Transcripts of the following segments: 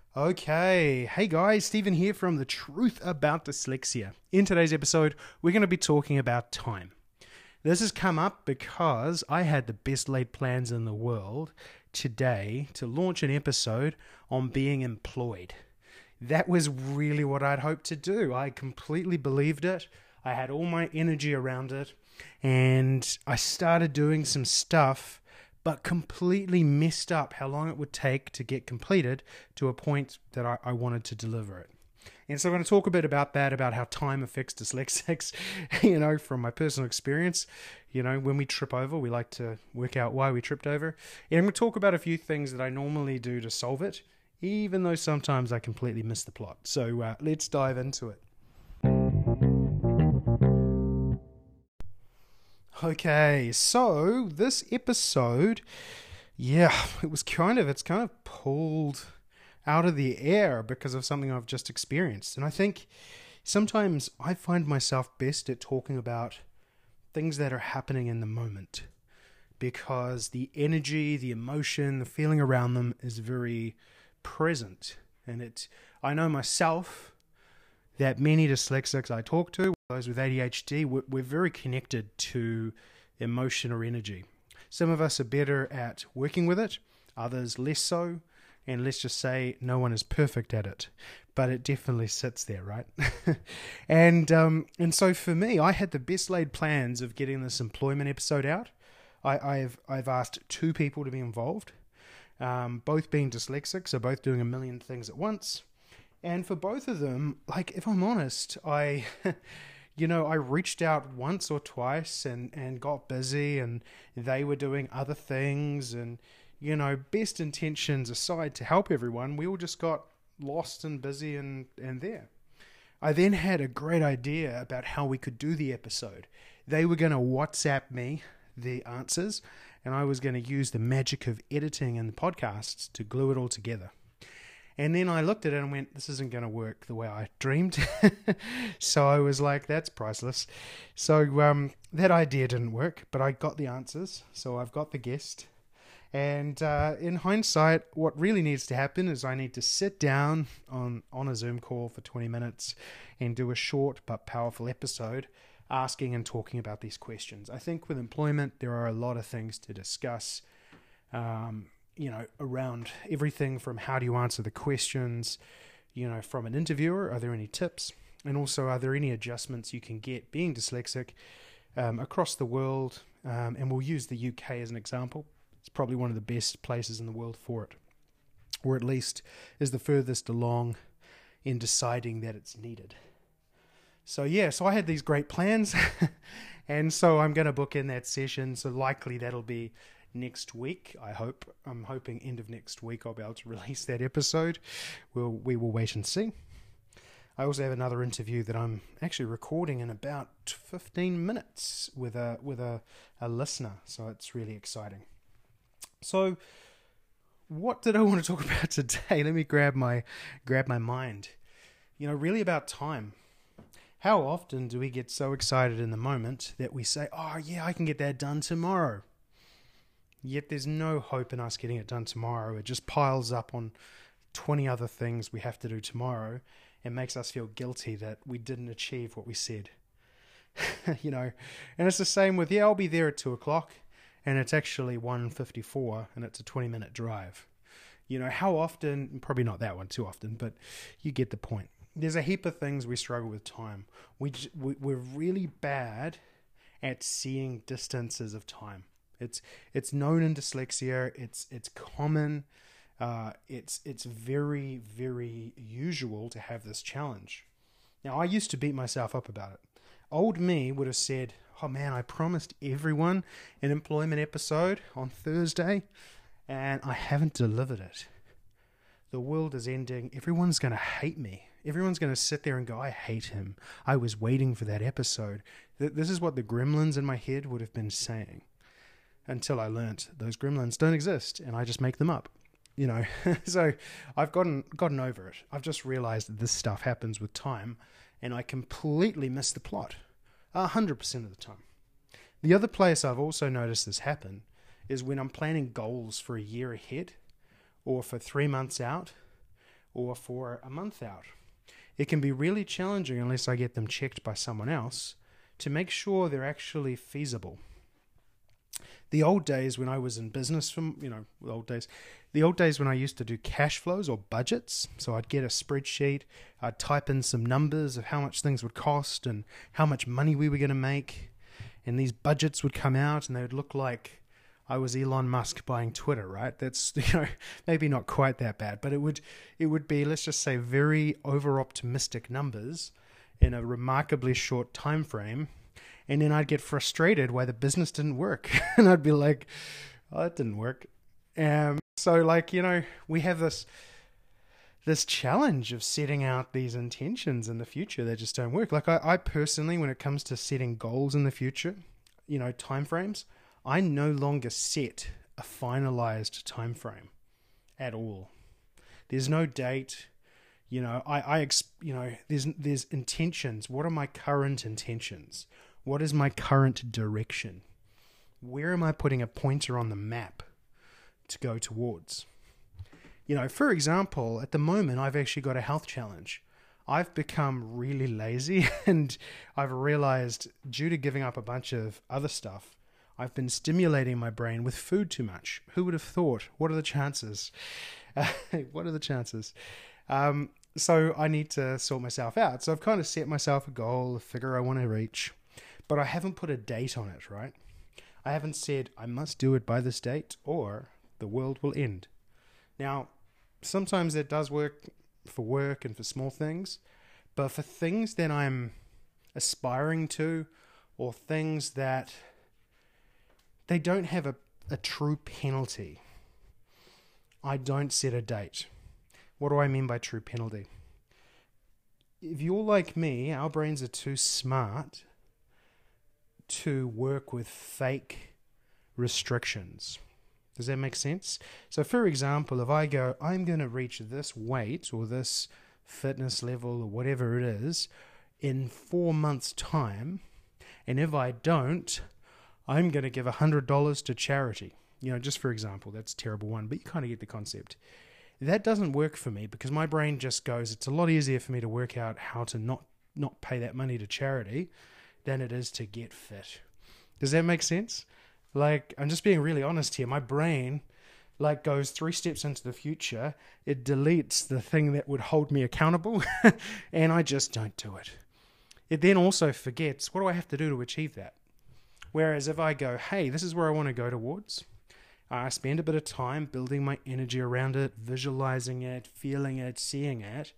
Okay, hey guys, Stephen here from The Truth About Dyslexia. In today's episode, we're going to be talking about time. This has come up because I had the best laid plans in the world today to launch an episode on being employed. That was really what I'd hoped to do. I completely believed it. I had all my energy around it, and I started doing some stuff but completely messed up how long it would take to get completed to a point that I wanted to deliver it. And so I'm going to talk a bit about that, about how time affects dyslexics, from my personal experience. When we trip over, we like to work out why we tripped over. And I'm going to talk about a few things that I normally do to solve it, even though sometimes I completely miss the plot. So let's dive into it. Okay, so this episode, it's kind of pulled out of the air because of something I've just experienced. And I think sometimes I find myself best at talking about things that are happening in the moment because the energy, the emotion, the feeling around them is very present. And I know myself that many dyslexics I talk to, those with ADHD, we're very connected to emotion or energy. Some of us are better at working with it, others less so, and let's just say no one is perfect at it, but it definitely sits there, right? And so for me, I had the best laid plans of getting this employment episode out. I've asked two people to be involved, both being dyslexic, so both doing a million things at once. And for both of them, if I'm honest, I reached out once or twice and got busy, and they were doing other things, and, best intentions aside to help everyone, we all just got lost and busy and there. I then had a great idea about how we could do the episode. They were going to WhatsApp me the answers, and I was going to use the magic of editing and the podcasts to glue it all together. And then I looked at it and went, this isn't going to work the way I dreamed. So I was like, that's priceless. So that idea didn't work, but I got the answers. So I've got the guest. And in hindsight, what really needs to happen is I need to sit down on a Zoom call for 20 minutes and do a short but powerful episode asking and talking about these questions. I think with employment, there are a lot of things to discuss. Around everything from how do you answer the questions, from an interviewer, are there any tips? And also, are there any adjustments you can get being dyslexic across the world? And we'll use the UK as an example. It's probably one of the best places in the world for it, or at least is the furthest along in deciding that it's needed. So I had these great plans, and so I'm going to book in that session. So likely that'll be next week, I hope. I'm hoping end of next week I'll be able to release that episode. We will wait and see. I also have another interview that I'm actually recording in about 15 minutes with a listener, so it's really exciting. So what did I want to talk about today? Let me grab my mind. Really about time. How often do we get so excited in the moment that we say, oh yeah, I can get that done tomorrow? Yet there's no hope in us getting it done tomorrow. It just piles up on 20 other things we have to do tomorrow and makes us feel guilty that we didn't achieve what we said. And it's the same with, I'll be there at 2 o'clock and it's actually 1:54 and it's a 20-minute drive. How often, probably not that one too often, but you get the point. There's a heap of things we struggle with time. We're really bad at seeing distances of time. It's known in dyslexia. It's common. It's very, very usual to have this challenge. Now, I used to beat myself up about it. Old me would have said, oh man, I promised everyone an employment episode on Thursday and I haven't delivered it. The world is ending. Everyone's going to hate me. Everyone's going to sit there and go, I hate him. I was waiting for that episode. This is what the gremlins in my head would have been saying. Until I learnt those gremlins don't exist and I just make them up, So I've gotten over it. I've just realized that this stuff happens with time and I completely miss the plot 100% of the time. The other place I've also noticed this happen is when I'm planning goals for a year ahead or for 3 months out, or for a month out. It can be really challenging unless I get them checked by someone else to make sure they're actually feasible. The old days when I was in business, the old days when I used to do cash flows or budgets, so I'd get a spreadsheet, I'd type in some numbers of how much things would cost and how much money we were going to make, and these budgets would come out and they would look like I was Elon Musk buying Twitter, right? That's, maybe not quite that bad, but it would be, let's just say, very over-optimistic numbers in a remarkably short time frame. And then I'd get frustrated why the business didn't work. And I'd be like, oh, it didn't work. So we have this challenge of setting out these intentions in the future that just don't work. Like I personally, when it comes to setting goals in the future, time frames, I no longer set a finalized time frame at all. There's no date. There's intentions. What are my current intentions? What is my current direction? Where am I putting a pointer on the map to go towards? For example, at the moment, I've actually got a health challenge. I've become really lazy, and I've realized, due to giving up a bunch of other stuff, I've been stimulating my brain with food too much. Who would have thought? What are the chances? What are the chances? So I need to sort myself out. So I've kind of set myself a goal, a figure I want to reach, but I haven't put a date on it, right? I haven't said I must do it by this date or the world will end. Now, sometimes that does work for work and for small things, but for things that I'm aspiring to, or things that they don't have a true penalty, I don't set a date. What do I mean by true penalty? If you're like me, our brains are too smart to work with fake restrictions. Does that make sense? So for example, if I go, I'm going to reach this weight or this fitness level or whatever it is in 4 months' time, and if I don't, I'm going to give $100 to charity. Just for example, that's a terrible one, but you kind of get the concept. That doesn't work for me because my brain just goes, it's a lot easier for me to work out how to not pay that money to charity than it is to get fit. Does that make sense? I'm just being really honest here. My brain goes 3 steps into the future. It deletes the thing that would hold me accountable and I just don't do it. It then also forgets, what do I have to do to achieve that? Whereas if I go, hey, this is where I want to go towards, I spend a bit of time building my energy around it, visualizing it, feeling it, seeing it.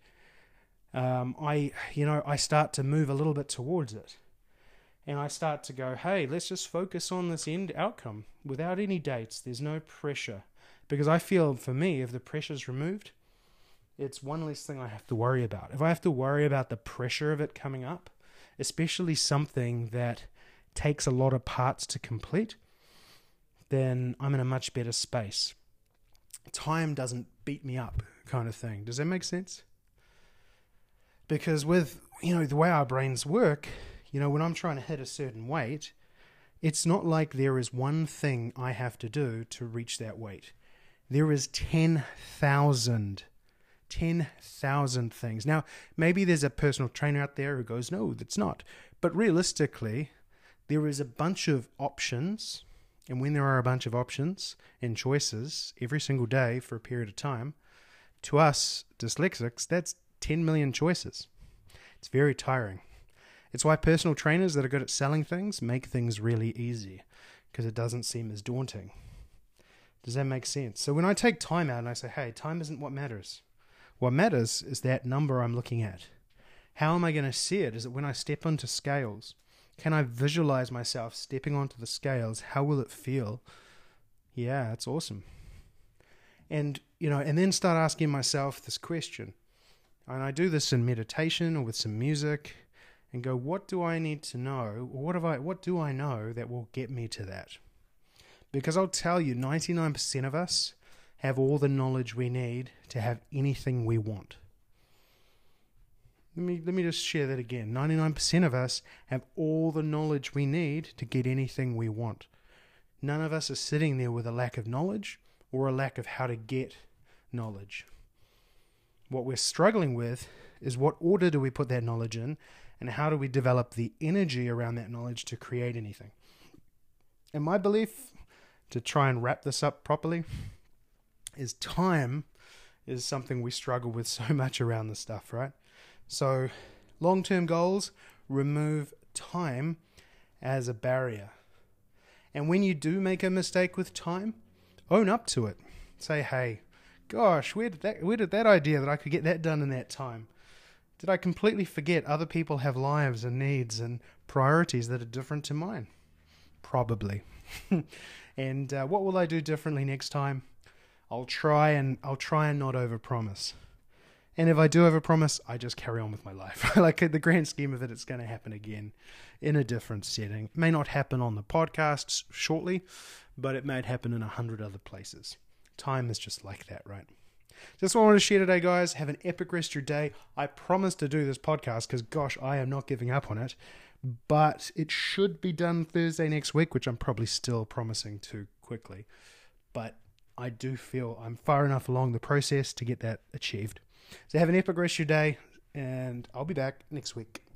I start to move a little bit towards it. And I start to go, hey, let's just focus on this end outcome without any dates. There's no pressure. Because I feel, for me, if the pressure's removed, it's one less thing I have to worry about. If I have to worry about the pressure of it coming up, especially something that takes a lot of parts to complete, then I'm in a much better space. Time doesn't beat me up, kind of thing. Does that make sense? Because with, the way our brains work, when I'm trying to hit a certain weight, it's not like there is one thing I have to do to reach that weight. There is 10,000 things. Now, maybe there's a personal trainer out there who goes, no, that's not. But realistically, there is a bunch of options. And when there are a bunch of options and choices every single day for a period of time, to us dyslexics, that's 10 million choices. It's very tiring. It's why personal trainers that are good at selling things make things really easy, because it doesn't seem as daunting. Does that make sense? So when I take time out and I say, hey, time isn't what matters. What matters is that number I'm looking at. How am I going to see it? Is it when I step onto scales? Can I visualize myself stepping onto the scales? How will it feel? Yeah, it's awesome. And, and then start asking myself this question. And I do this in meditation or with some music and go, what do I need to know? Or what do I know that will get me to that? Because I'll tell you, 99% of us have all the knowledge we need to have anything we want. Let me just share that again. 99% of us have all the knowledge we need to get anything we want. None of us are sitting there with a lack of knowledge or a lack of how to get knowledge. What we're struggling with is what order do we put that knowledge in, and how do we develop the energy around that knowledge to create anything. And my belief, to try and wrap this up properly, is time is something we struggle with so much around this stuff, right? So long-term goals remove time as a barrier. And when you do make a mistake with time, own up to it. Say, hey, gosh, where did that idea that I could get that done in that time? Did I completely forget other people have lives and needs and priorities that are different to mine? Probably. And what will I do differently next time? I'll try and not overpromise. And if I do overpromise, I just carry on with my life. Like, in the grand scheme of it, it's going to happen again in a different setting. It may not happen on the podcast shortly, but it might happen in 100 other places. Time is just like that, right? Just what I want to share today, guys. Have an epic rest of your day. I promise to do this podcast because, gosh, I am not giving up on it. But it should be done Thursday next week, which I'm probably still promising too quickly. But I do feel I'm far enough along the process to get that achieved. So have an epic rest of your day, and I'll be back next week.